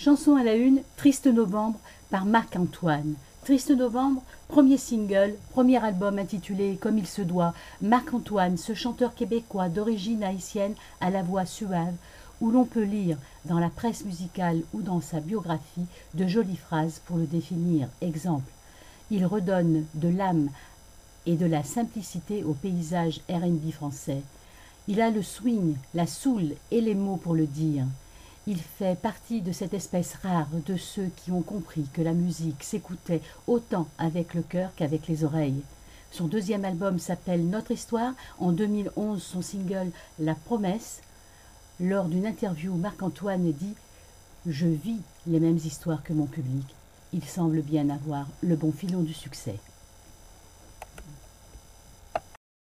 Chanson à la une, Triste Novembre par Marc-Antoine. Triste Novembre, premier single, premier album intitulé Comme il se doit. Marc-Antoine, ce chanteur québécois d'origine haïtienne à la voix suave, où l'on peut lire dans la presse musicale ou dans sa biographie de jolies phrases pour le définir. Exemple, il redonne de l'âme et de la simplicité au paysage R&B français. Il a le swing, la soul et les mots pour le dire. Il fait partie de cette espèce rare de ceux qui ont compris que la musique s'écoutait autant avec le cœur qu'avec les oreilles. Son deuxième album s'appelle Notre Histoire. En 2011, son single La Promesse. Lors d'une interview, Marc-Antoine dit « Je vis les mêmes histoires que mon public. Il semble bien avoir le bon filon du succès. »